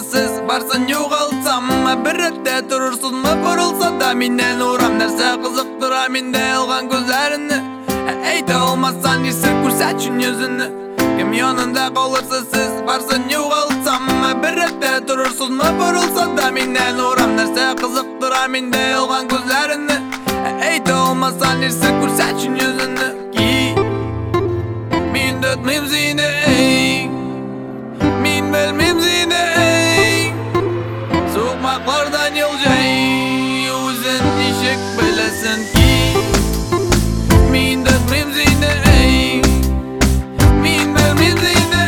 siz barsan yo'g'alsam bir retde turursuzmi burulsa da menden uğram narsa qiziqtira menda yolg'on ko'zlarini ayta olmasan sir ko'rsatchun yuzini kim yonida qolursa siz barsan yo'g'alsam bir retde turursuzmi burulsa da menden uğram narsa qiziqtira menda yolg'on ko'zlarini ayta olmasan sir ko'rsatchun yuzini men dötmem seni men bilmem seni so'qmoqlardan yo'ljay o'zin eshik bilasan ki men dötmem seni men bilmem seni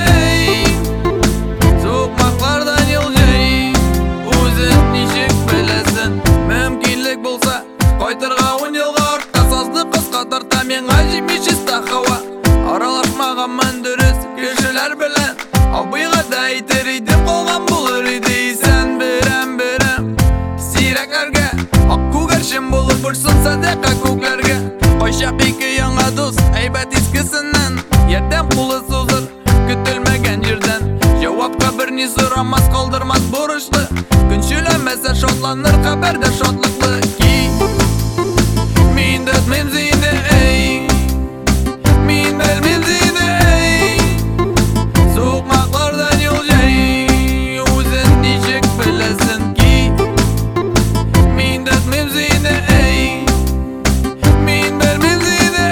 so'qmoqlardan yo'ljay o'zin eshik bilasan mumkinlik bo'lsa qaytarg'a 10 yilga ortga sozni qisqa torta men ajib chista havo aralashmaganman durust kishilar bilan obig'ada aytar edi qolgan bo'lar edi sen biram siyraklarga oq ko'garshim bo'lib ursin sadaqa ko'klarga qo'shaq ikki yangi do'st aybat eskisidan yordam qo'li so'zir kutilmagan yerdan javobga birni so'ramas qoldirmas burishli kun shulamasa shodlanir xabarda shodliqli men dötmem seni men bilmem seni so'qmoqlardan yo'ljay o'zin eshik bilasan ki men dötmem seni men bilmem seni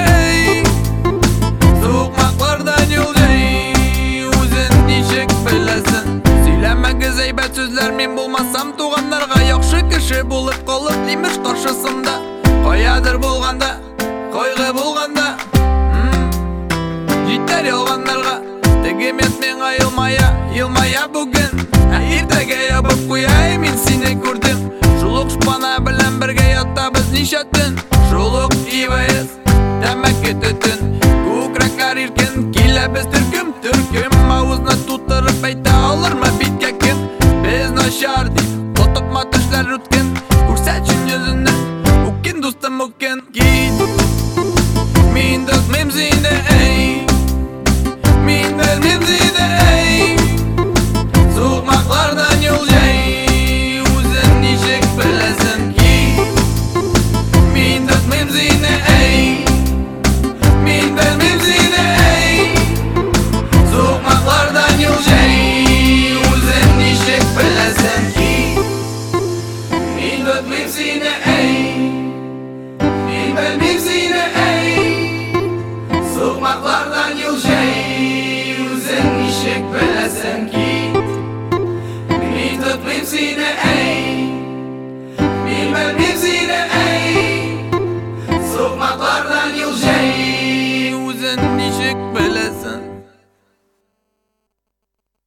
so'qmoqlardan yo'ljay o'zin eshik bilasan söylemegiz aybat so'zlar men bo'lmasam tuğanlarga yaxshi kishi bo'lib qolib imish qarshisimda qoyadir bo'lganda qo'yg'i bo'lganda yetar yolg'onlarga tegim etmeng yilmaya bugun ertaga yopib qo'yay men seni ko'rdim shuluq shpana bilan birga yotamiz nishatin shuluq ivayiz tamaki tutin ko'kraklar erkin kela biz turkum og'izni tutirib ayta olirmi bitga kim biz noshar deb qo'tibma toshlar o'tkin ko'rsatchun yuzini o'kin do'stim o'kin men dötmem seni men bilmem seni so'qmoqlardan yo'ljay o'zin eshik bilasan ki men dötmem seni men bilmem seni so'qmoqlardan yo'ljay o'zin eshik bilasan ki men dötmem seni